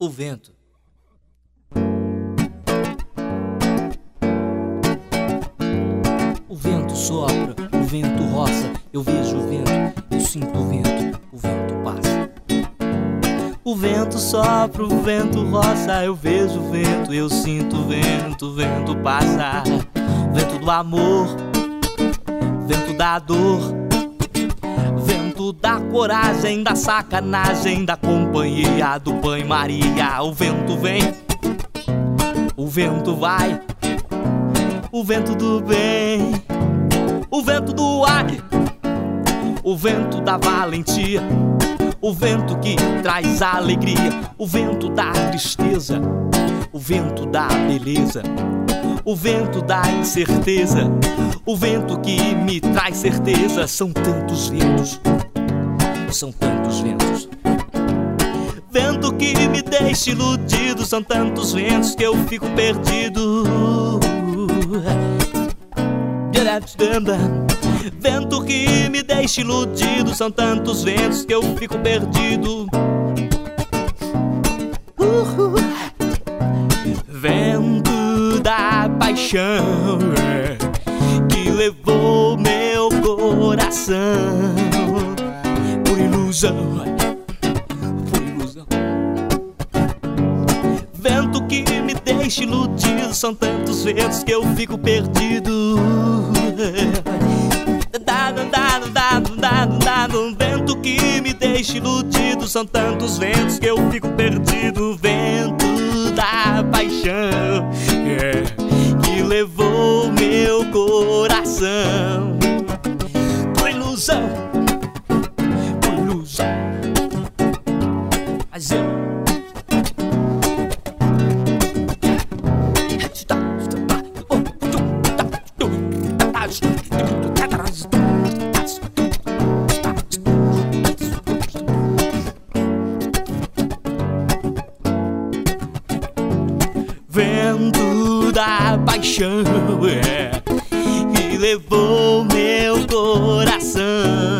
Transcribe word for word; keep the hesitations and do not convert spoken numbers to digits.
O vento. O vento sopra, o vento roça, eu vejo o vento, eu sinto o vento, o vento passa. O vento sopra, o vento roça, eu vejo o vento, eu sinto o vento, o vento passa. Vento do amor, vento da dor, vento da coragem, da sacanagem, da companhia, do banho-maria. O vento vem, o vento vai, o vento do bem, o vento do ar, o vento da valentia, o vento que traz alegria, o vento da tristeza, o vento da beleza, o vento da incerteza, o vento que me traz certeza. São tantos ventos, são tantos ventos. Vento que me deixa iludido, são tantos ventos que eu fico perdido. Vento que me deixa iludido, são tantos ventos que eu fico perdido. Uhul. Vento da paixão que levou meu coração por ilusão, por ilusão. Vento que me deixa iludido, são tantos ventos que eu fico perdido. Vento que me deixa iludido, são tantos ventos que eu fico perdido. Vento da paixão, yeah, que levou meu coração por ilusão, por ilusão. Mas eu vento da paixão, é, que levou meu coração